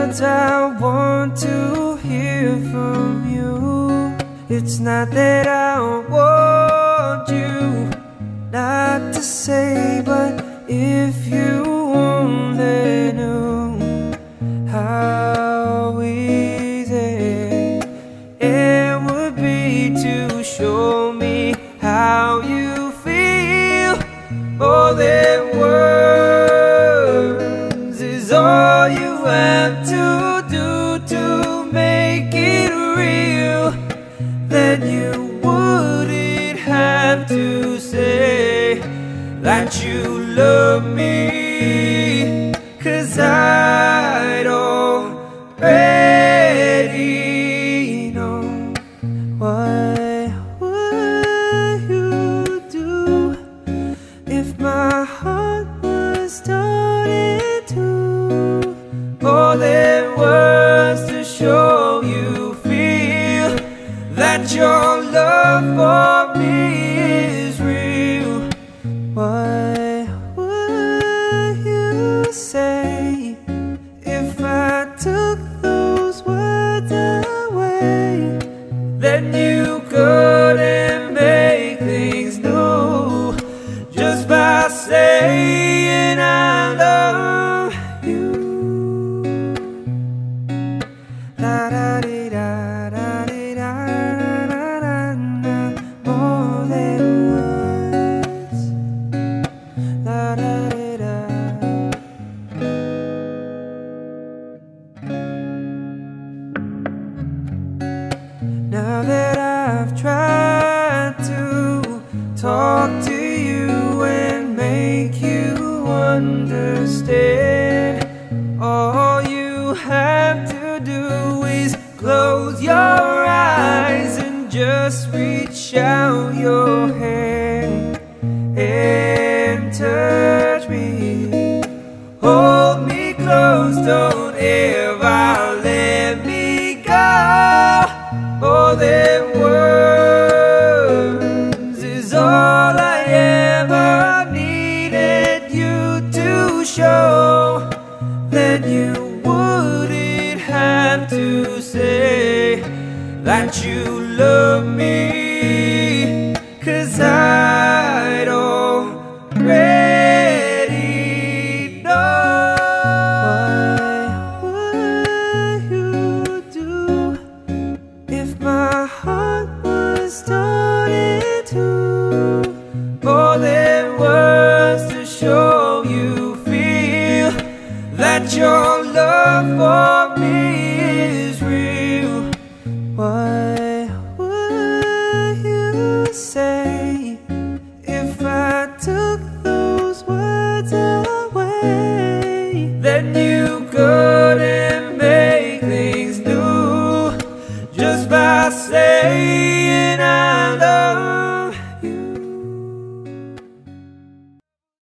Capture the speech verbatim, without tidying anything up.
words I want to hear from you. It's not that I want you not to say, but if you only knew how easy it would be to show me how you feel. More than words is all you have to do to make it real. Then you wouldn't have to say that you love me, 'cause I'd already know. What would you do if my heart was torn in two? More than words to show you feel that your love for me is real. What would you say if I took those words away? Then you couldn't make things new just by saying I love you. La da di da da di da da da da. More than words. La da di da. Now that I've tried to talk to you and make you understand, all you have to do is close your eyes and just reach out your hand and touch me. Hold me close, don't ever let me go. More than words is all I ever needed you to show. Then you wouldn't have to say that you love me.